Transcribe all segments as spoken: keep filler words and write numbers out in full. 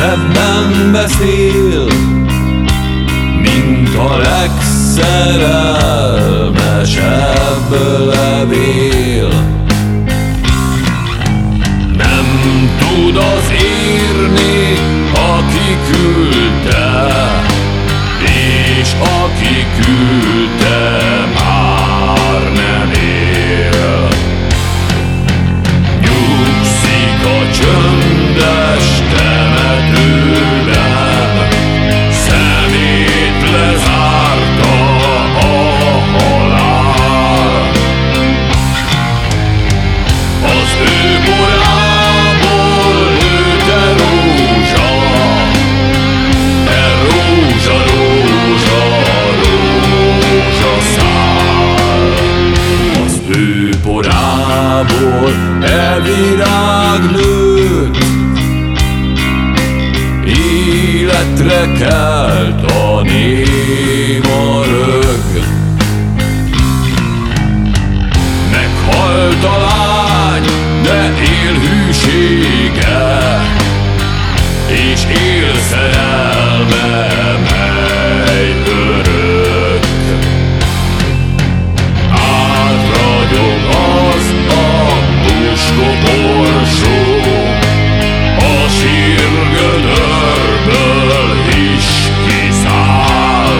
szebben beszél, mint a legszerelmesebb levél. Nem tud az írni, aki küldte, és aki küldte már nem él. Nyugszik a csöndes temetőben, szemét lezárta a halál. Az ő borából nőtte rózsa, de rózsa, rózsa, rózsaszál. Az ő borából e virág nőtt, életre kelt a néma rög. Meghalt a lány, de él hűsége, és él szerelme, mely örök. Átragyog az a puskoporsó, a sírgödörből is kiszáll.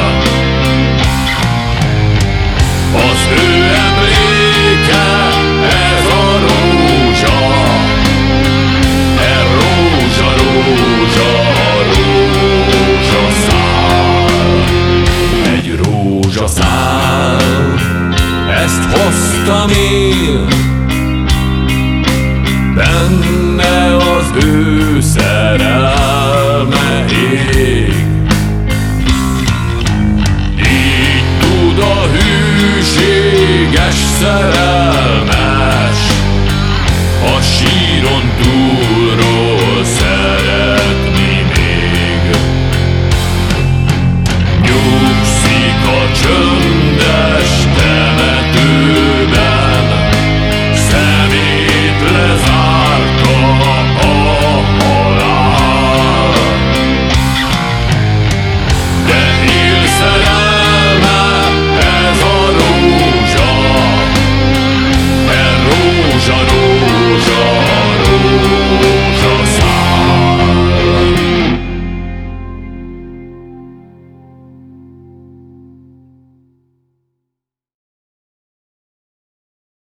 Az ő emléke ez a rózsa, e rózsa, rózsa, rózsaszál. Egy rózsaszál, ezt hoztam én,